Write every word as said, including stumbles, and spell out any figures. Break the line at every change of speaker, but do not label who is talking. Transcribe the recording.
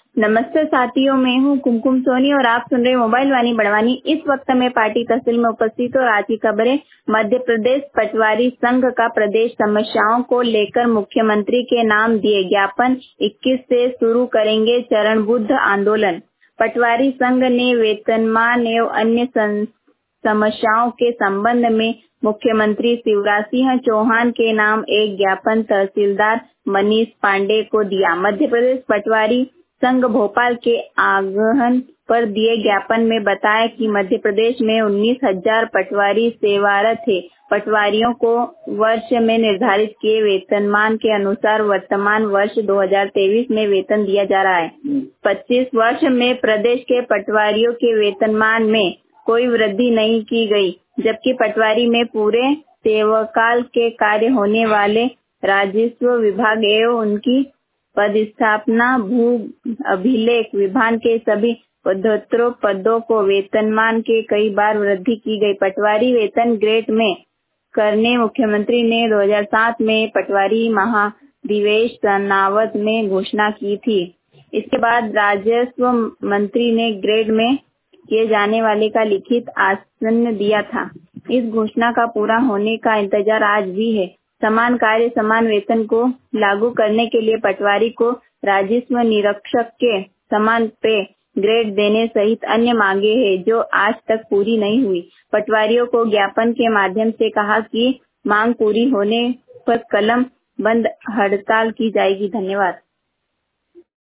नमस्ते साथियों, मैं हूँ कुमकुम सोनी और आप सुन रहे मोबाइल वाणी बड़वानी। इस वक्त मैं पार्टी तहसील में उपस्थित और आज की खबरें। मध्य प्रदेश पटवारी संघ का प्रदेश समस्याओं को लेकर मुख्यमंत्री के नाम दिए ज्ञापन, इक्कीस से शुरू करेंगे चरणबद्ध आंदोलन। पटवारी संघ ने वेतनमान एवं अन्य समस्याओं के संबंध में मुख्यमंत्री शिवराज सिंह चौहान के नाम एक ज्ञापन तहसीलदार मनीष पांडे को दिया। मध्य प्रदेश पटवारी संघ भोपाल के आह्वान पर दिए ज्ञापन में बताया कि मध्य प्रदेश में उन्नीस हजार पटवारी सेवारत है। पटवारियों को वर्ष में निर्धारित किए वेतनमान के अनुसार वर्तमान वर्ष दो हजार तेईस में वेतन दिया जा रहा है। पच्चीस वर्ष में प्रदेश के पटवारियों के वेतनमान में कोई वृद्धि नहीं की गई, जबकि पटवारी में पूरे सेवाकाल के कार्य होने वाले राजस्व विभाग एवं उनकी पदस्थापना भू अभिलेख विभाग के सभी पदोत्तर पदों को वेतनमान के कई बार वृद्धि की गई। पटवारी वेतन ग्रेड में करने मुख्यमंत्री ने दो हजार सात में पटवारी महाधिवेश नावत में घोषणा की थी। इसके बाद राजस्व मंत्री ने ग्रेड में किए जाने वाले का लिखित आश्वासन दिया था। इस घोषणा का पूरा होने का इंतजार आज भी है। समान कार्य समान वेतन को लागू करने के लिए पटवारी को राजस्व निरीक्षक के समान पे ग्रेड देने सहित अन्य मांगे हैं जो आज तक पूरी नहीं हुई। पटवारियों को ज्ञापन के माध्यम से कहा कि मांग पूरी होने पर कलम बंद हड़ताल की जाएगी। धन्यवाद।